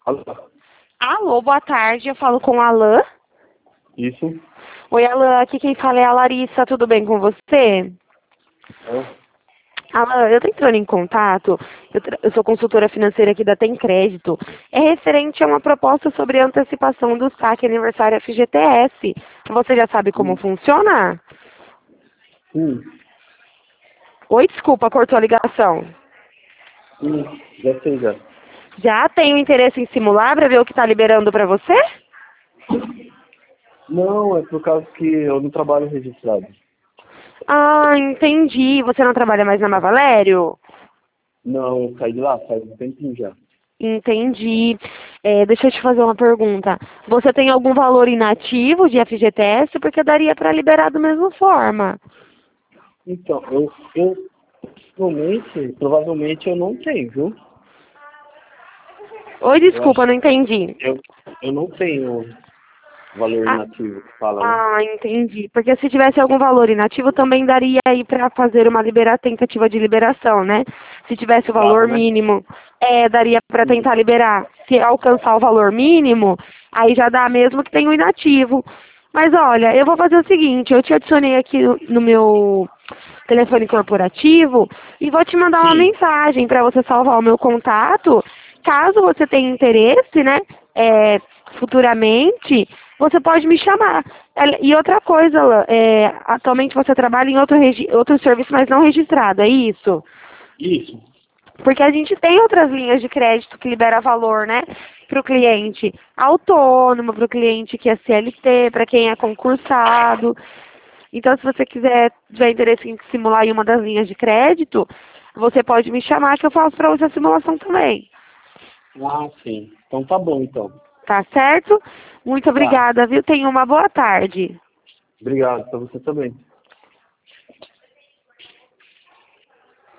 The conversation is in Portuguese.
Alô? Alô, boa tarde, eu falo com a Alain. Isso? Oi, Alain, aqui quem fala é a Larissa, tudo bem com você? É? Alain, eu tô entrando em contato, eu sou consultora financeira aqui da Tem Crédito. É referente a uma proposta sobre antecipação do saque aniversário FGTS. Você já sabe como Sim. funciona? Sim. Oi, desculpa, cortou a ligação. Sim. Já sei, já. Já tem interesse em simular para ver o que está liberando para você? Não, é por causa que eu não trabalho registrado. Ah, entendi. Você não trabalha mais na Mavalério? Não, eu saí de lá faz um tempinho já. Entendi. Deixa eu te fazer uma pergunta. Você tem algum valor inativo de FGTS? Porque daria para liberar da mesma forma. Então, eu provavelmente eu não tenho, viu? Oi, Eu acho desculpa, não entendi. eu, eu não tenho valor Ah, inativo que fala, né? entendi. Porque se tivesse algum valor inativo, também daria aí para fazer uma tentativa de liberação, né? Se tivesse o Dava, valor né? mínimo, daria para Sim. tentar liberar. Se alcançar o valor mínimo, aí já dá mesmo que tem o inativo. Mas olha, eu vou fazer o seguinte, eu te adicionei aqui no meu telefone corporativo e vou te mandar uma Sim. mensagem para você salvar o meu contato. Caso você tenha interesse, né, futuramente, você pode me chamar. E outra coisa, Alan, atualmente você trabalha em outro serviço, mas não registrado, é isso? Isso. Porque a gente tem outras linhas de crédito que libera valor, né? Para o cliente autônomo, para o cliente que é CLT, para quem é concursado. Então, se você tiver interesse em simular em uma das linhas de crédito, você pode me chamar que eu faço para você a simulação também. Ah, sim. Então tá bom, então. Tá certo? Muito Tá. obrigada, viu? Tenha uma boa tarde. Obrigado. Pra você também.